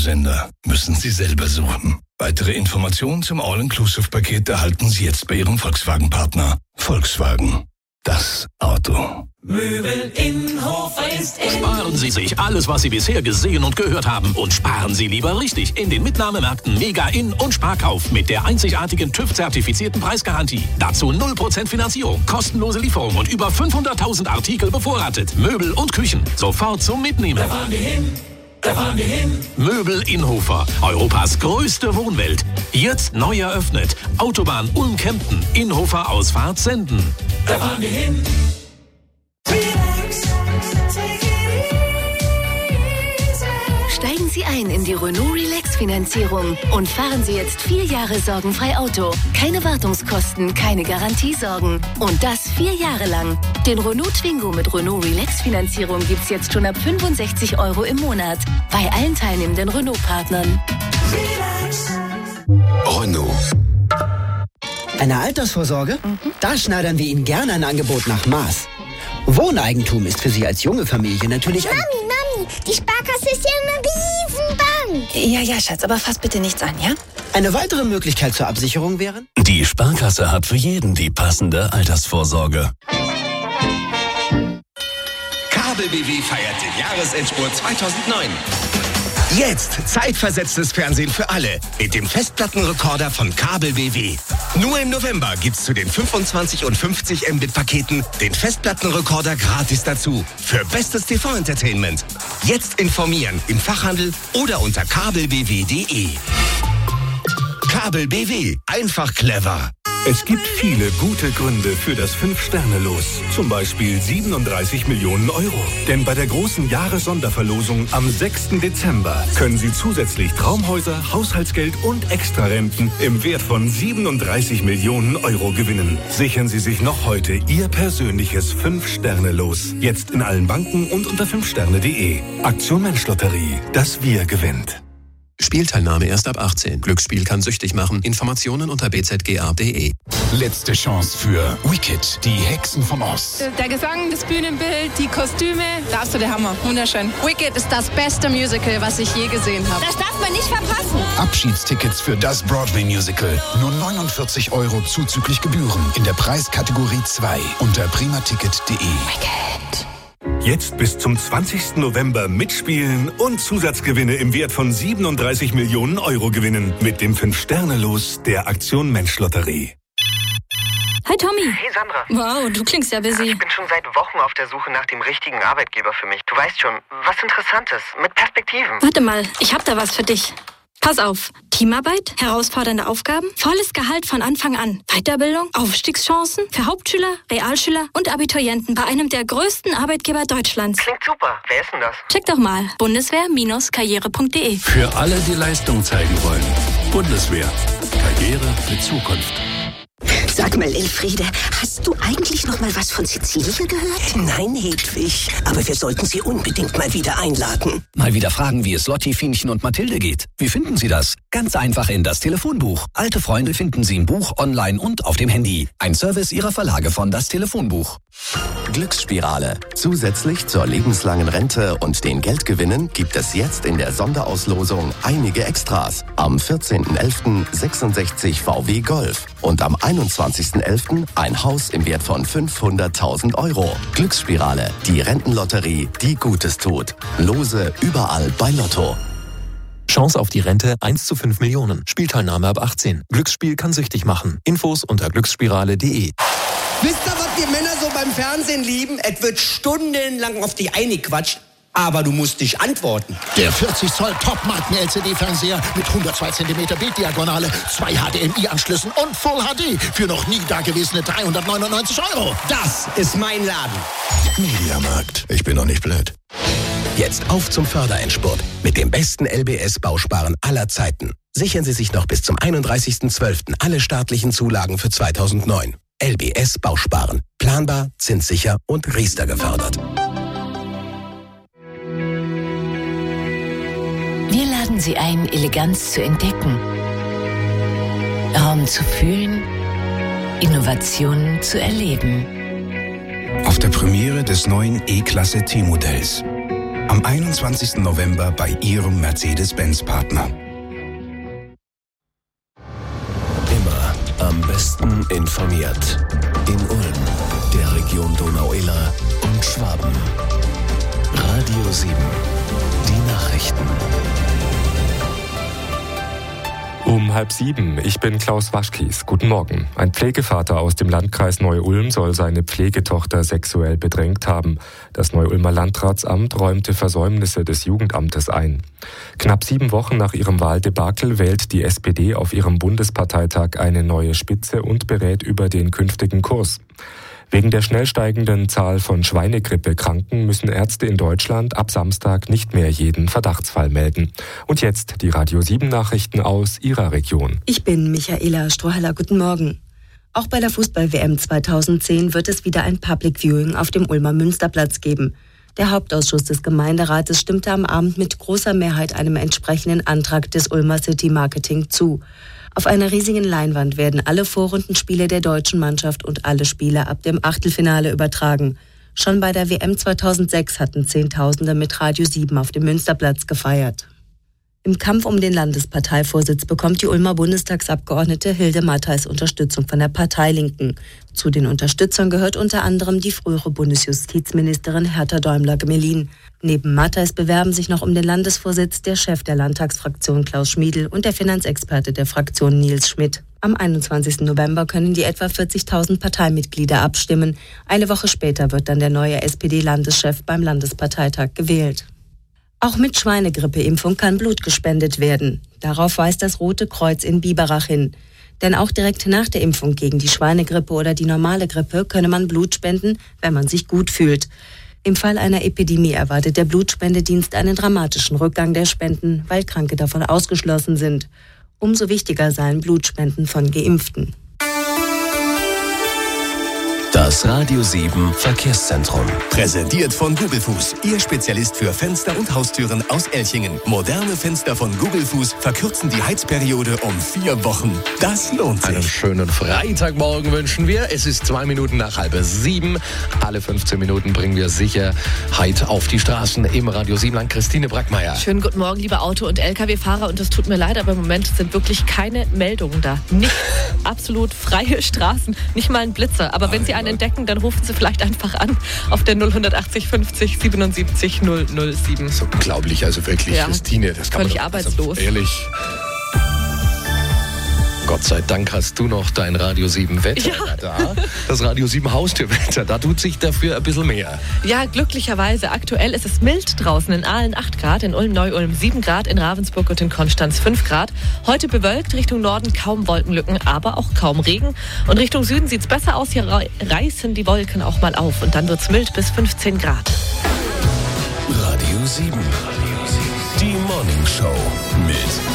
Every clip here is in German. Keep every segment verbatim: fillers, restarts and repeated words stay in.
Einsender müssen Sie selber suchen. Weitere Informationen zum All-Inclusive-Paket erhalten Sie jetzt bei Ihrem Volkswagen-Partner. Volkswagen. Das Auto. Möbel in Hofer ist in. Sparen Sie sich alles, was Sie bisher gesehen und gehört haben, und sparen Sie lieber richtig in den Mitnahmemärkten Mega In und Sparkauf mit der einzigartigen TÜV-zertifizierten Preisgarantie. Dazu null Prozent Finanzierung, kostenlose Lieferung und über fünfhunderttausend Artikel bevorratet. Möbel und Küchen. Sofort zum Mitnehmen. Da fahren wir hin. Da fahren wir hin. Möbel in Hofer, Europas größte Wohnwelt. Jetzt neu eröffnet. Autobahn Ulm-Kempten, Inhofer Ausfahrt Senden. Da fahren wir hin. Steigen Sie ein in die Renault Relax Finanzierung und fahren Sie jetzt vier Jahre sorgenfrei Auto. Keine Wartungskosten, keine Garantiesorgen. Und das vier Jahre lang. Den Renault Twingo mit Renault Relax Finanzierung gibt's jetzt schon ab fünfundsechzig Euro im Monat. Bei allen teilnehmenden Renault-Partnern. Renault. Eine Altersvorsorge? Mhm. Da schneidern wir Ihnen gerne ein Angebot nach Maß. Wohneigentum ist für Sie als junge Familie natürlich ein... Mami, Mami, die Sparkasse ist ja eine Riesenbank. Ja, ja, Schatz, aber fass bitte nichts an, ja? Eine weitere Möglichkeit zur Absicherung wäre? Die Sparkasse hat für jeden die passende Altersvorsorge. Kabel B W feiert den Jahresendspurt zweitausendneun. Jetzt zeitversetztes Fernsehen für alle mit dem Festplattenrekorder von Kabel B W. Nur im November gibt's zu den fünfundzwanzig und fünfzig Mbit Paketen den Festplattenrekorder gratis dazu für bestes T V-Entertainment. Jetzt informieren im Fachhandel oder unter kabel b w punkt d e. Kabel B W. Einfach clever. Es gibt viele gute Gründe für das fünf-Sterne-Los. Zum Beispiel siebenunddreißig Millionen Euro. Denn bei der großen Jahressonderverlosung am sechsten Dezember können Sie zusätzlich Traumhäuser, Haushaltsgeld und Extrarenten im Wert von siebenunddreißig Millionen Euro gewinnen. Sichern Sie sich noch heute Ihr persönliches fünf-Sterne-Los. Jetzt in allen Banken und unter fünf sterne punkt d e. Aktion Menschlotterie. Das Wir gewinnt. Spielteilnahme erst ab achtzehn. Glücksspiel kann süchtig machen. Informationen unter b z g a punkt d e. Letzte Chance für Wicked, die Hexen vom Ost. Der Gesang, das Bühnenbild, die Kostüme, da ist so der Hammer. Wunderschön. Wicked ist das beste Musical, was ich je gesehen habe. Das darf man nicht verpassen. Abschiedstickets für das Broadway-Musical. Nur neunundvierzig Euro zuzüglich Gebühren in der Preiskategorie zwei unter primaticket punkt d e. Wicked. Jetzt bis zum zwanzigsten November mitspielen und Zusatzgewinne im Wert von siebenunddreißig Millionen Euro gewinnen mit dem fünf-Sterne-Los der Aktion Menschlotterie. Hi Tommy. Hey Sandra. Wow, du klingst ja busy. Ich bin schon seit Wochen auf der Suche nach dem richtigen Arbeitgeber für mich. Du weißt schon, was Interessantes, mit Perspektiven. Warte mal, ich hab da was für dich. Pass auf, Teamarbeit, herausfordernde Aufgaben, volles Gehalt von Anfang an, Weiterbildung, Aufstiegschancen für Hauptschüler, Realschüler und Abiturienten bei einem der größten Arbeitgeber Deutschlands. Klingt super. Wer ist denn das? Check doch mal, bundeswehr Bindestrich karriere punkt d e. Für alle, die Leistung zeigen wollen. Bundeswehr. Karriere mit Zukunft. Sag mal, Elfriede, hast du eigentlich noch mal was von Sizilien gehört? Nein, Hedwig, aber wir sollten sie unbedingt mal wieder einladen. Mal wieder fragen, wie es Lotti, Fienchen und Mathilde geht. Wie finden Sie das? Ganz einfach in das Telefonbuch. Alte Freunde finden Sie im Buch, online und auf dem Handy. Ein Service Ihrer Verlage von das Telefonbuch. Glücksspirale. Zusätzlich zur lebenslangen Rente und den Geldgewinnen gibt es jetzt in der Sonderauslosung einige Extras. Am vierzehnten elften sechsundsechzig V W Golf und am einundzwanzigsten elften ein Haus im Wert von fünfhunderttausend Euro. Glücksspirale, die Rentenlotterie, die Gutes tut. Lose überall bei Lotto. Chance auf die Rente eins zu fünf Millionen. Spielteilnahme ab achtzehn. Glücksspiel kann süchtig machen. Infos unter glücksspirale punkt d e. Wisst ihr, was wir Männer so beim Fernsehen lieben? Es wird stundenlang auf die eine quatscht, aber du musst dich antworten. Der vierzig Zoll Top-Marken-L C D-Fernseher mit hundertzwei Zentimeter Bilddiagonale, zwei H D M I-Anschlüssen und Full H D für noch nie dagewesene dreihundertneunundneunzig Euro. Das ist mein Laden. Mediamarkt. Ich bin doch nicht blöd. Jetzt auf zum Förderendspurt mit dem besten L B S-Bausparen aller Zeiten. Sichern Sie sich noch bis zum einunddreißigsten zwölften alle staatlichen Zulagen für zweitausendneun. L B S Bausparen. Planbar, zinssicher und Riester gefördert. Wir laden Sie ein, Eleganz zu entdecken, Raum zu fühlen, Innovationen zu erleben. Auf der Premiere des neuen E-Klasse T-Modells. Am einundzwanzigsten November bei Ihrem Mercedes-Benz-Partner. Immer am besten informiert. In Ulm, der Region Donau-Iller und Schwaben. Radio sieben, die Nachrichten. Um halb sieben, ich bin Klaus Waschkies. Guten Morgen. Ein Pflegevater aus dem Landkreis Neu-Ulm soll seine Pflegetochter sexuell bedrängt haben. Das Neu-Ulmer Landratsamt räumte Versäumnisse des Jugendamtes ein. Knapp sieben Wochen nach ihrem Wahldebakel wählt die S P D auf ihrem Bundesparteitag eine neue Spitze und berät über den künftigen Kurs. Wegen der schnell steigenden Zahl von Schweinegrippe-Kranken müssen Ärzte in Deutschland ab Samstag nicht mehr jeden Verdachtsfall melden. Und jetzt die Radio sieben Nachrichten aus Ihrer Region. Ich bin Michaela Strohhaller. Guten Morgen. Auch bei der Fußball-W M zweitausendzehn wird es wieder ein Public Viewing auf dem Ulmer Münsterplatz geben. Der Hauptausschuss des Gemeinderates stimmte am Abend mit großer Mehrheit einem entsprechenden Antrag des Ulmer City Marketing zu. Auf einer riesigen Leinwand werden alle Vorrundenspiele der deutschen Mannschaft und alle Spiele ab dem Achtelfinale übertragen. Schon bei der W M zweitausendsechs hatten Zehntausende mit Radio sieben auf dem Münsterplatz gefeiert. Im Kampf um den Landesparteivorsitz bekommt die Ulmer Bundestagsabgeordnete Hilde Mattheis Unterstützung von der Parteilinken. Zu den Unterstützern gehört unter anderem die frühere Bundesjustizministerin Hertha Däumler-Gmelin. Neben Mattheis bewerben sich noch um den Landesvorsitz der Chef der Landtagsfraktion Klaus Schmiedl und der Finanzexperte der Fraktion Nils Schmidt. Am einundzwanzigsten November können die etwa vierzigtausend Parteimitglieder abstimmen. Eine Woche später wird dann der neue S P D-Landeschef beim Landesparteitag gewählt. Auch mit Schweinegrippeimpfung kann Blut gespendet werden. Darauf weist das Rote Kreuz in Biberach hin. Denn auch direkt nach der Impfung gegen die Schweinegrippe oder die normale Grippe könne man Blut spenden, wenn man sich gut fühlt. Im Fall einer Epidemie erwartet der Blutspendedienst einen dramatischen Rückgang der Spenden, weil Kranke davon ausgeschlossen sind. Umso wichtiger seien Blutspenden von Geimpften. Das Radio sieben Verkehrszentrum. Präsentiert von Gugelfuß, Ihr Spezialist für Fenster und Haustüren aus Elchingen. Moderne Fenster von Gugelfuß verkürzen die Heizperiode um vier Wochen. Das lohnt sich. Einen schönen Freitagmorgen wünschen wir. Es ist zwei Minuten nach halb sieben. Alle fünfzehn Minuten bringen wir Sicherheit auf die Straßen im Radio sieben Land. Christine Brackmeier. Schönen guten Morgen, liebe Auto- und L K W-Fahrer. Und es tut mir leid, aber im Moment sind wirklich keine Meldungen da. Nicht absolut freie Straßen, nicht mal ein Blitzer. Aber wenn Sie einen entdecken, dann rufen Sie vielleicht einfach an auf der null achtzig fünfzig siebenundsiebzig null null sieben. So unglaublich, also wirklich, ja, Christine. Das kann völlig man doch, arbeitslos. Also ehrlich. Gott sei Dank hast du noch dein Radio sieben Wetter ja. da. Das Radio sieben Haustürwetter, da tut sich dafür ein bisschen mehr. Ja, glücklicherweise. Aktuell ist es mild draußen. In Aalen acht Grad, in Ulm-Neu-Ulm sieben Grad, in Ravensburg und in Konstanz fünf Grad. Heute bewölkt, Richtung Norden kaum Wolkenlücken, aber auch kaum Regen. Und Richtung Süden sieht es besser aus. Hier reißen die Wolken auch mal auf. Und dann wird es mild bis fünfzehn Grad. Radio sieben. Die Morning Show mit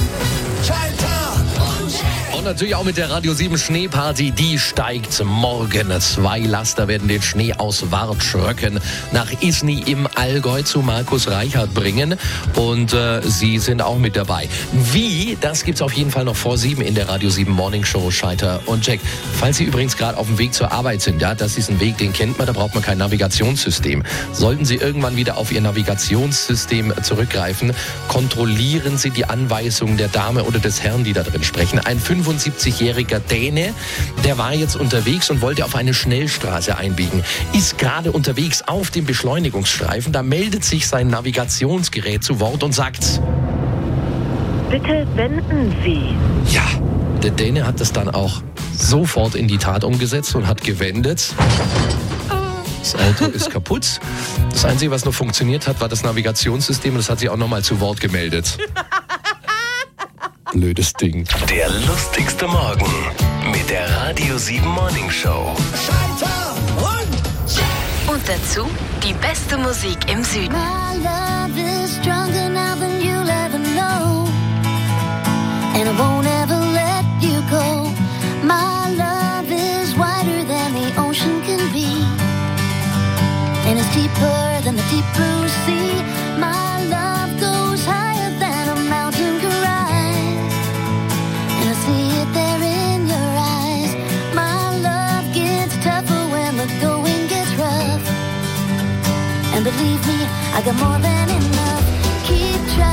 Und natürlich auch mit der Radio sieben Schneeparty, die steigt morgen. Zwei Laster werden den Schnee aus Wartschröcken nach Isny im Allgäu zu Markus Reichert bringen. Und äh, Sie sind auch mit dabei. Wie? Das gibt's auf jeden Fall noch vor sieben in der Radio sieben Morning Show, Scheiter und Jack. Falls Sie übrigens gerade auf dem Weg zur Arbeit sind, ja, das ist ein Weg, den kennt man, da braucht man kein Navigationssystem. Sollten Sie irgendwann wieder auf Ihr Navigationssystem zurückgreifen, kontrollieren Sie die Anweisungen der Dame oder des Herrn, die da drin sprechen. Ein fünfundsiebzigjähriger Däne, der war jetzt unterwegs und wollte auf eine Schnellstraße einbiegen. Ist gerade unterwegs auf dem Beschleunigungsstreifen, da meldet sich sein Navigationsgerät zu Wort und sagt: Bitte wenden Sie. Ja, der Däne hat das dann auch sofort in die Tat umgesetzt und hat gewendet. Das Auto ist kaputt. Das Einzige, was noch funktioniert hat, war das Navigationssystem. Das hat sich auch nochmal zu Wort gemeldet. Blödes Ding. Der lustigste Morgen mit der Radio sieben Morning Show. Und dazu die beste Musik im Süden. My love is stronger now than you'll ever know. And I won't ever let you go. My love is wider than the ocean can be. And it's deeper than the deep blue sea. My love goes higher than a mountain can rise. And I see it there in your eyes. My love gets tougher when the going gets rough. And believe me, I got more than enough.